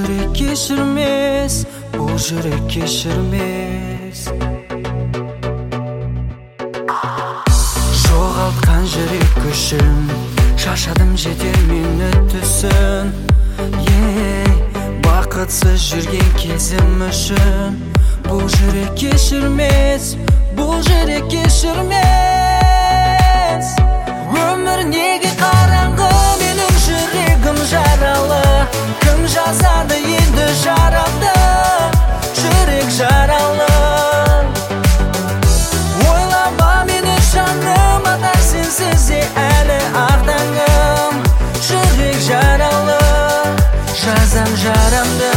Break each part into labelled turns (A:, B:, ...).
A: жүрек кешірмес, бұл жүрек кешірмес. Жоғалтқан жүрек күшін, шашадым жетер мені түсін. Бақытсыз жүрген кезім үшін, бұл жүрек кешірмес, бұл жүрек кешірмес. Өмір неге қараңғы, менің жүрегім жаралы. Кім жазады енді жарамды, жүрек жаралы. Ойлама мені жаным, ата сенсіз де әлі ақ таңым. Жүрек жаралы, жазам жарамды.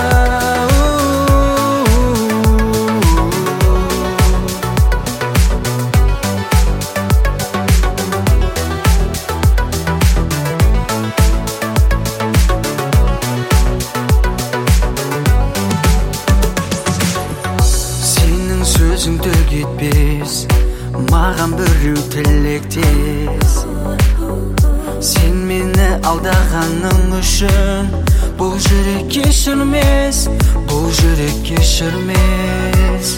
A: Сөзің төк етпес, маған біреу тілектес. Сен мені алдағаның үшін, бұл жүрек кешірмес, бұл жүрек кешірмес.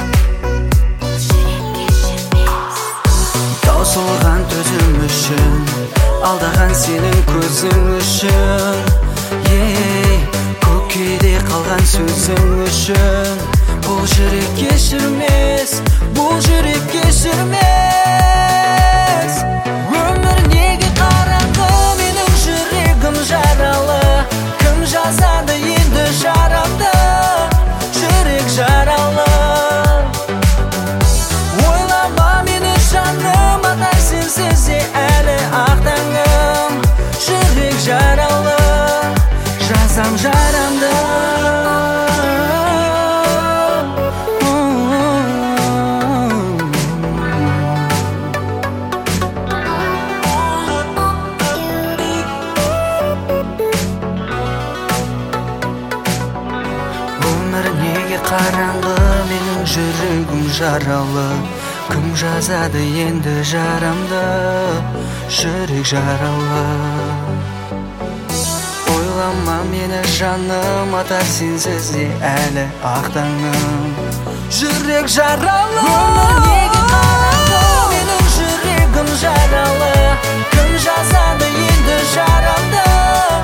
A: Таусылған төзім үшін, алдаған сенің көзің үшін. Көкейде қалған сөзің үшін, бұл жүрек кешірмес, бұл жүрек кешірмес. Өмір неге қараңғы, менің жүрегім жаралы. Кім жазады енді жарамды, жүрек жаралы. Ойлама мені жаным, ата сенсіз де әлі ақ таңым. Жүрек жаралы, жазам жарамды. Қараңғы, менің жүрегім жаралы. Кім жазады енді жарамды, жүрек жаралы. Ойлама мені жаным, ата сенсіз де әлі ақ таңым. Жүрек жаралы. Өмір неге қараңғы, менің жүрегім жаралы. Кім жазады енді жарамды,